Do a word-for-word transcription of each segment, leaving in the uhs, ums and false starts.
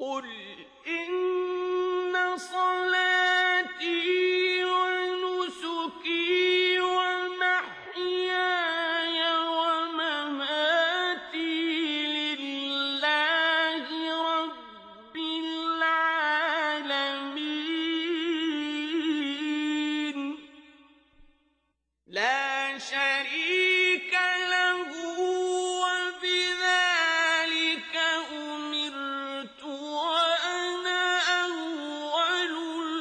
قل إن صلاتي ونسكي ومحياي ومماتي لله رب العالمين لا شريك له وبذلك أمرت وأنا أول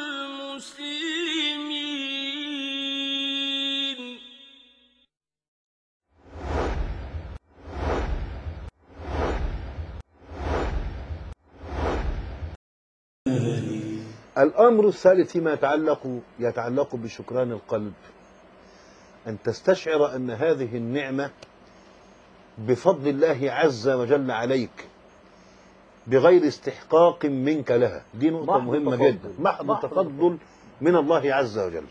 المسلمين. الأمر الثالث فيما يتعلق يتعلق بشكران القلب، أن تستشعر أن هذه النعمة بفضل الله عز وجل عليك بغير استحقاق منك لها. دي نقطة مهمة جدا، محض تفضل من الله عز وجل.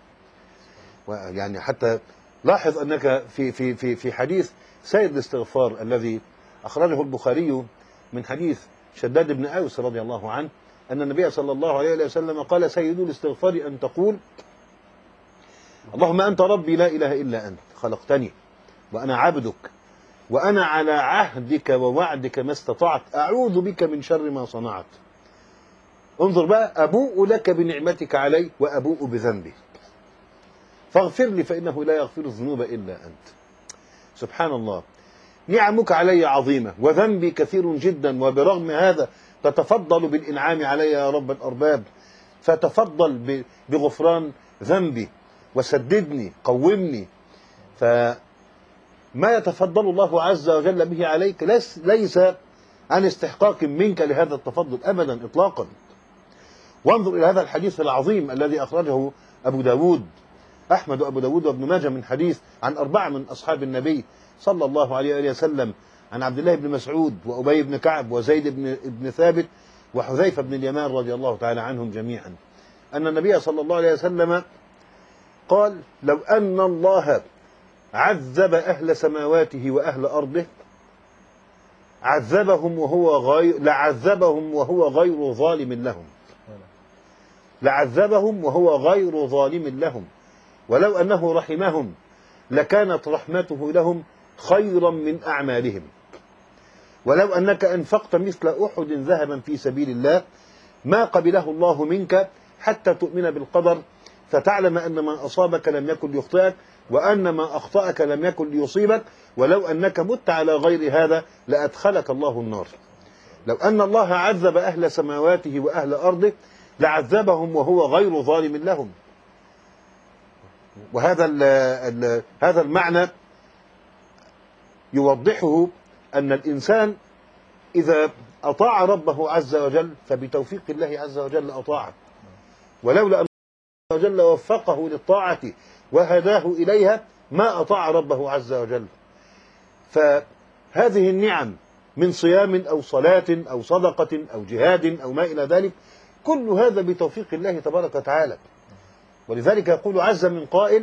يعني حتى لاحظ أنك في في في في حديث سيد الاستغفار الذي أخرجه البخاري من حديث شداد بن أوس رضي الله عنه أن النبي صلى الله عليه وسلم قال: سيد الاستغفار أن تقول: اللهم أنت ربي لا إله إلا أنت، خلقتني وأنا عبدك وأنا على عهدك ووعدك ما استطعت، أعوذ بك من شر ما صنعت. انظر بقى، أبوء لك بنعمتك علي وأبوء بذنبي فاغفر لي فإنه لا يغفر الذنوب إلا أنت. سبحان الله، نعمك علي عظيمة وذنبي كثير جدا، وبرغم هذا تتفضل بالإنعام علي يا رب الأرباب، فتفضل بغفران ذنبي وسددني قومني. فما يتفضل الله عز وجل به عليك ليس عن استحقاق منك لهذا التفضل أبدا إطلاقا. وانظر إلى هذا الحديث العظيم الذي أخرجه أبو داود أحمد وأبو داود وابن ماجه من حديث عن أربعة من أصحاب النبي صلى الله عليه وآله وسلم، عن عبد الله بن مسعود وأبي بن كعب وزيد بن, بن ثابت وحذيفة بن اليمان رضي الله تعالى عنهم جميعا، أن النبي صلى الله عليه وسلم قال: لو أن الله عذب أهل سماواته وأهل أرضه عذبهم وهو غير لعذبهم وهو غير ظالم لهم لعذبهم وهو غير ظالم لهم ولو أنه رحمهم لكانت رحمته لهم خيرا من أعمالهم، ولو أنك أنفقت مثل أحد ذهبا في سبيل الله ما قبله الله منك حتى تؤمن بالقدر فتعلم أن ما أصابك لم يكن ليخطئك وأن ما أخطأك لم يكن ليصيبك، ولو أنك مت على غير هذا لأدخلك الله النار. لو أن الله عذب أهل سماواته وأهل أرضه لعذبهم وهو غير ظالم لهم. وهذا ال ال هذا المعنى يوضحه أن الإنسان إذا أطاع ربه عز وجل فبتوفيق الله عز وجل أطاعه، ولولا أن الله عز وجل وفقه للطاعة وهداه إليها ما أطاع ربه عز وجل. فهذه النعم من صيام أو صلاة أو صدقة أو جهاد أو ما إلى ذلك، كل هذا بتوفيق الله تبارك وتعالى. ولذلك يقول عز من قائل: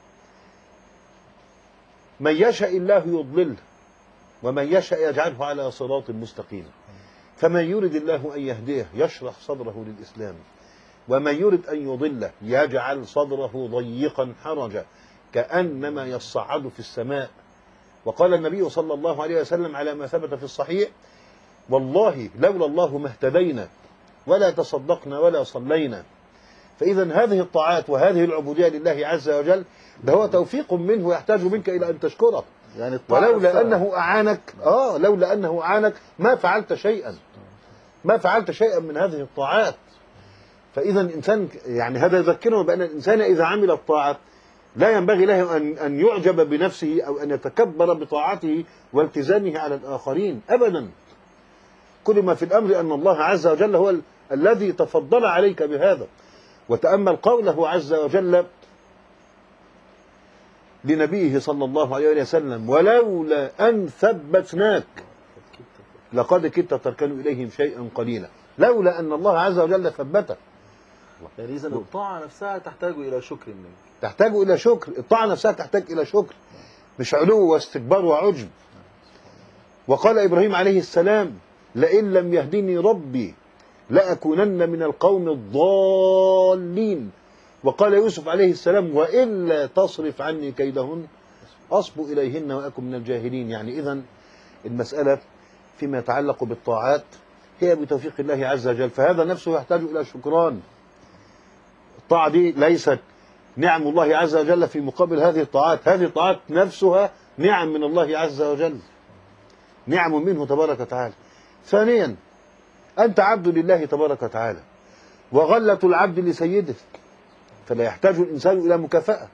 من يشاء الله يضلله ومن يشاء يجعله على صراط مستقيم، فمن يرد الله أن يهديه يشرح صدره للإسلام ومن يرد أن يضله يجعل صدره ضيقا حرجا كأنما يصعد في السماء. وقال النبي صلى الله عليه وسلم على ما ثبت في الصحيح: والله لولا الله ما اهتدينا ولا تصدقنا ولا صلينا. فإذا هذه الطاعات وهذه العبودية لله عز وجل ده هو توفيق منه يحتاج منك إلى أن تشكره، يعني ولولا أنه أعانك آه لولا أنه أعانك ما فعلت شيئا ما فعلت شيئا من هذه الطاعات. فإذا الإنسان يعني هذا يذكره بأن الإنسان إذا عمل الطاعة لا ينبغي له أن أن يعجب بنفسه أو أن يتكبر بطاعته والتزامه على الآخرين أبدا. كل ما في الأمر أن الله عز وجل هو ال الذي تفضل عليك بهذا. وتأمل قوله عز وجل لنبيه صلى الله عليه وسلم: ولولا أن ثبتناك لقد كدت تركن إليهم شيئا قليلا. لولا أن الله عز وجل ثبتك. يعني إذن الطاعة نفسها تحتاج إلى شكر منك، تحتاج إلى شكر. الطاعة نفسها تحتاج إلى شكر، مش علو واستكبار وعجب. وقال إبراهيم عليه السلام لئن لم يهدني ربي لأكونن من القوم الضالين. وقال يوسف عليه السلام وإلا تصرف عني كيدهن أصب إليهن وأكن من الجاهلين. يعني إذن المسألة فيما يتعلق بالطاعات هي بتوفيق الله عز وجل، فهذا نفسه يحتاج إلى شكران. الطاعة دي ليست نعم الله عز وجل في مقابل هذه الطاعات، هذه الطاعات نفسها نعم من الله عز وجل، نعم منه تبارك وتعالى. ثانيا أنت عبد لله تبارك وتعالى، وغلة العبد لسيده، فلا يحتاج الإنسان إلى مكافأة.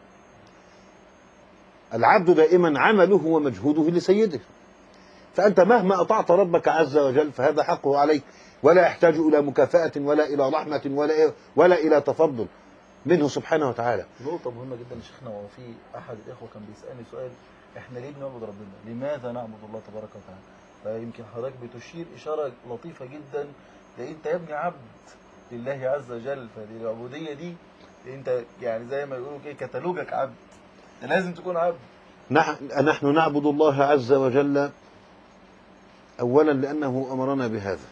العبد دائما عمله ومجهوده لسيده، فأنت مهما أطعت ربك عز وجل فهذا حقه عليك، ولا يحتاج إلى مكافأة ولا إلى رحمة ولا ولا إلى تفضل منه سبحانه وتعالى. نقطة مهمة جدا يا شيخنا، وهو في أحد الإخوة كان بيسألني سؤال: إحنا ليه بنعبد ربنا؟ لماذا نعبد الله تبارك وتعالى؟ فيمكن حضرتك بتشير إشارة لطيفة جدا، لأن أنت يا ابني عبد لله عز وجل، فالعبودية دي أنت يعني زي ما يقولوا كده كتالوجك عبد، لازم تكون عبد. نحن نعبد الله عز وجل أولا لأنه أمرنا بهذا.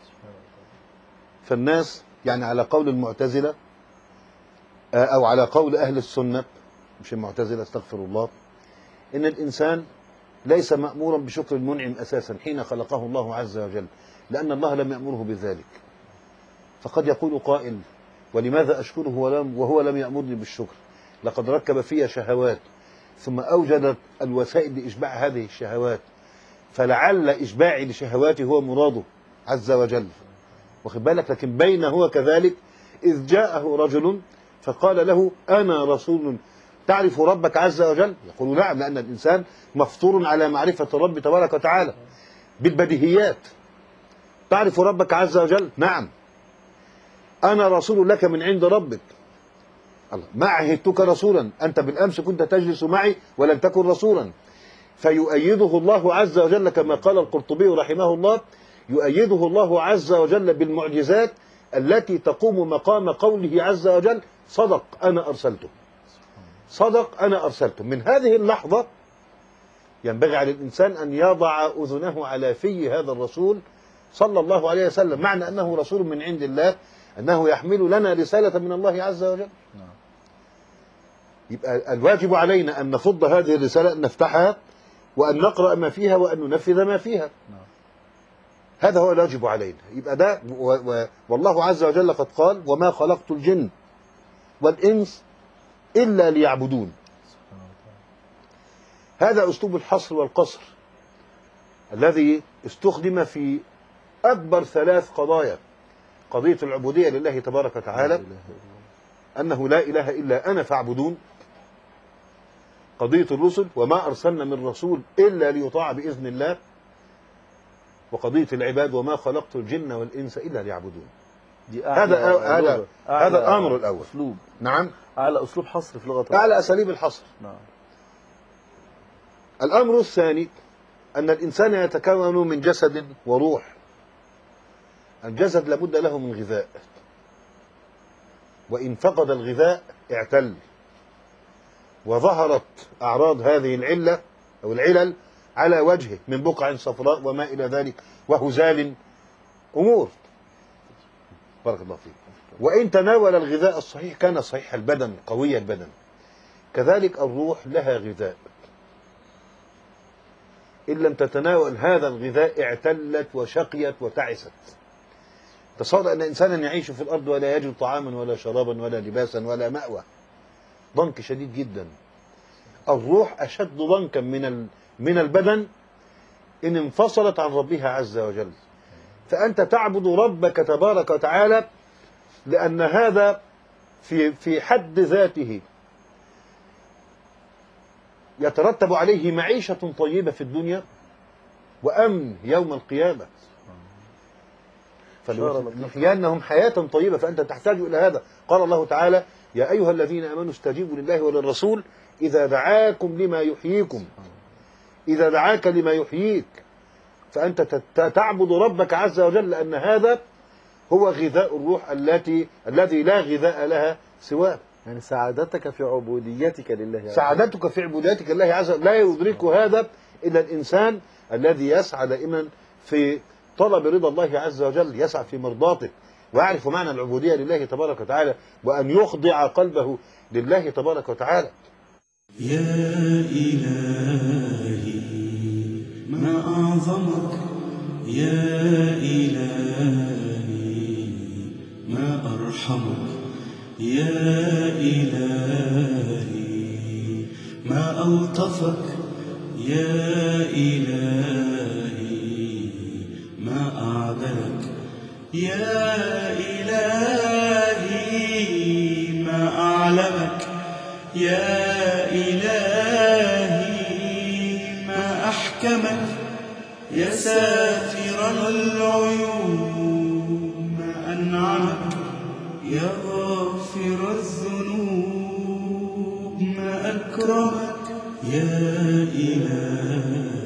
فالناس يعني على قول المعتزلة أو على قول أهل السنة، مش المعتزلة استغفر الله، إن الإنسان ليس مأمورا بشكر المنعم أساسا حين خلقه الله عز وجل، لأن الله لم يأمره بذلك. فقد يقول قائل: ولماذا أشكره وهو لم يأمرني بالشكر؟ لقد ركب في شهوات ثم أوجدت الوسائل لإشباع هذه الشهوات، فلعل إشباعي لشهواتي هو مراده عز وجل، واخد بالك؟ لكن بين هو كذلك إذ جاءه رجل فقال له: أنا رسول تعرف ربك عز وجل؟ يقول: نعم، لأن الإنسان مفطور على معرفة الرب تبارك وتعالى بالبديهيات. تعرف ربك عز وجل؟ نعم. أنا رسول لك من عند ربك. الله، ما عهدتك رسولا، أنت بالأمس كنت تجلس معي ولم تكن رسولا. فيؤيده الله عز وجل كما قال القرطبي رحمه الله: يؤيده الله عز وجل بالمعجزات التي تقوم مقام قوله عز وجل: صدق أنا أرسلته. صدق أنا أرسلته. من هذه اللحظة ينبغي على الإنسان أن يضع أذنه على في هذا الرسول صلى الله عليه وسلم، معنى أنه رسول من عند الله أنه يحمل لنا رسالة من الله عز وجل. يبقى الواجب علينا أن نفض هذه الرسالة، أن نفتحها وأن نقرأ ما فيها وأن ننفذ ما فيها. هذا هو الواجب علينا. يبقى ده و و والله عز وجل قد قال: وما خلقت الجن والإنس إلا ليعبدون. هذا أسلوب الحصر والقصر الذي استخدم في أكبر ثلاث قضايا: قضية العبودية لله تبارك وتعالى، أنه لا إله إلا أنا فاعبدون. قضية الرسل: وما أرسلنا من رسول إلا ليطاع بإذن الله. وقضية العباد: وما خلقت الجن والإنس إلا ليعبدون. هذا هذا هذا الأمر الأول. أسلوب نعم، أعلى أسلوب حصر في لغة أعلى أساليب الحصر. نعم. الأمر الثاني أن الإنسان يتكون من جسد وروح. الجسد لابد له من غذاء، وإن فقد الغذاء اعتل، وظهرت أعراض هذه العلة أو العلل على وجهه من بقع صفراء وما إلى ذلك وهزال أمور. بارك الله فيك. وإن تناول الغذاء الصحيح كان صحيح البدن قوي البدن. كذلك الروح لها غذاء، إن لم تتناول هذا الغذاء اعتلت وشقيت وتعست. تصور أن إنسانا يعيش في الأرض ولا يجد طعاما ولا شرابا ولا لباسا ولا مأوى، ضنك شديد جدا. الروح أشد ضنكا من من البدن إن انفصلت عن ربها عز وجل. فأنت تعبد ربك تبارك وتعالى لأن هذا في في حد ذاته يترتب عليه معيشة طيبة في الدنيا وأمن يوم القيامة، فلنحيينهم حياة طيبة. فأنت تحتاج إلى هذا. قال الله تعالى: يا أيها الذين آمنوا استجيبوا لله وللرسول إذا دعاكم لما يحييكم. إذا دعاك لما يحييك، فأنت تعبد ربك عز وجل لأن هذا هو غذاء الروح التي الذي لا غذاء لها سواه. يعني سعادتك في عبوديتك لله عز وجل. سعادتك في عبوديتك لله عز وجل لا يدرك هذا إلا الإنسان الذي يسعى دائما في طلب رضا الله عز وجل، يسعى في مرضاته، ويعرف معنى العبودية لله تبارك وتعالى، وأن يخضع قلبه لله تبارك وتعالى. يا إلهي ما أعظمك، يا إلهي ما أرحمك، يا إلهي ما ألطفك، يا إلهي ما أعدلك، يا إلهي ما أعلمك، يا إلهي ما أحكمك، يا ساتر العيوب ما أنعمك، يا غافر الذنوب ما أكرمك، يا إلهي